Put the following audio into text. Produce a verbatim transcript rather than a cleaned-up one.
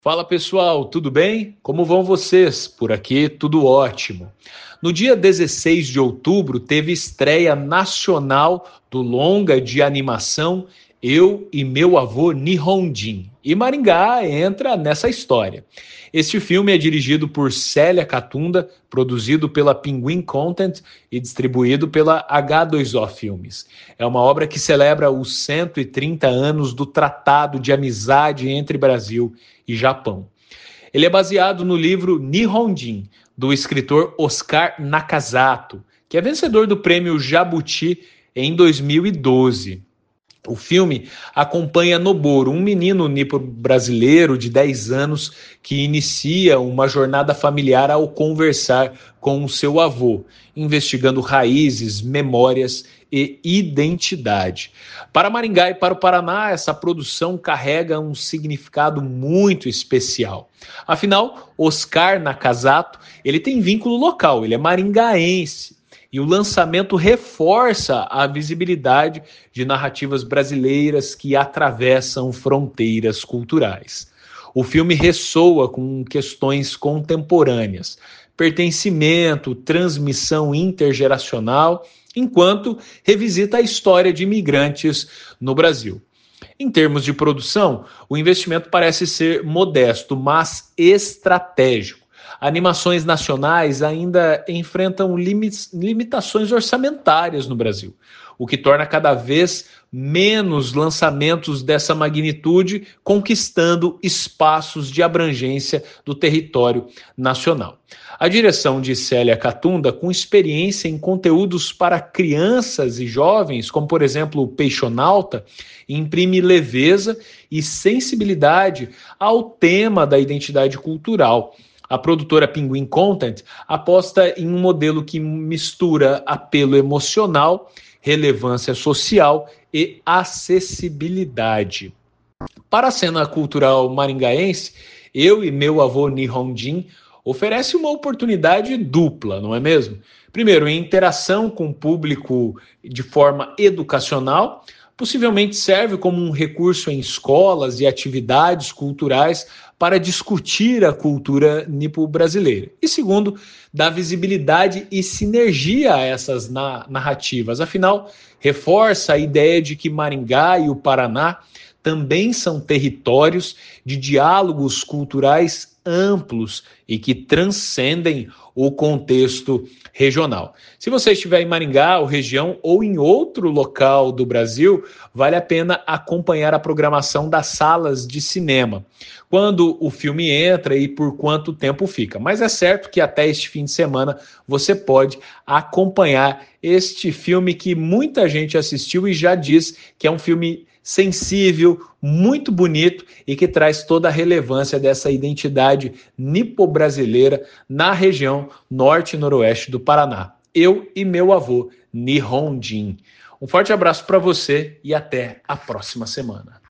Fala pessoal, tudo bem? Como vão vocês? Por aqui tudo ótimo. No dia dezesseis de outubro teve estreia nacional do longa de animação Eu e Meu Avô Nihonjin. E Maringá entra nessa história. Este filme é dirigido por Célia Catunda, produzido pela Pinguim Content e distribuído pela agá dois ó Filmes. É uma obra que celebra os cento e trinta anos do Tratado de Amizade entre Brasil e Japão. Ele é baseado no livro Nihonjin, do escritor Oscar Nakazato, que é vencedor do prêmio Jabuti em dois mil e doze. O filme acompanha Noboru, um menino nipo-brasileiro de dez anos que inicia uma jornada familiar ao conversar com o seu avô, investigando raízes, memórias e identidade. Para Maringá e para o Paraná, essa produção carrega um significado muito especial. Afinal, Oscar Nakazato, ele tem vínculo local, ele é maringaense. E o lançamento reforça a visibilidade de narrativas brasileiras que atravessam fronteiras culturais. O filme ressoa com questões contemporâneas, pertencimento, transmissão intergeracional, enquanto revisita a história de imigrantes no Brasil. Em termos de produção, o investimento parece ser modesto, mas estratégico. Animações nacionais ainda enfrentam limites, limitações orçamentárias no Brasil, o que torna cada vez menos lançamentos dessa magnitude, conquistando espaços de abrangência do território nacional. A direção de Célia Catunda, com experiência em conteúdos para crianças e jovens, como por exemplo o Peixonauta, imprime leveza e sensibilidade ao tema da identidade cultural. A produtora Pinguim Content aposta em um modelo que mistura apelo emocional, relevância social e acessibilidade. Para a cena cultural maringaense, Eu e Meu Avô Nihonjin oferece uma oportunidade dupla, não é mesmo? Primeiro, em interação com o público de forma educacional, possivelmente serve como um recurso em escolas e atividades culturais para discutir a cultura nipo-brasileira. E segundo, dá visibilidade e sinergia a essas na- narrativas. Afinal, reforça a ideia de que Maringá e o Paraná também são territórios de diálogos culturais amplos e que transcendem o contexto regional. Se você estiver em Maringá, ou região, ou em outro local do Brasil, vale a pena acompanhar a programação das salas de cinema, quando o filme entra e por quanto tempo fica. Mas é certo que até este fim de semana você pode acompanhar este filme que muita gente assistiu e já diz que é um filme sensível, muito bonito e que traz toda a relevância dessa identidade nipo-brasileira na região norte e noroeste do Paraná. Eu e Meu Avô Nihonjin. Um forte abraço para você e até a próxima semana.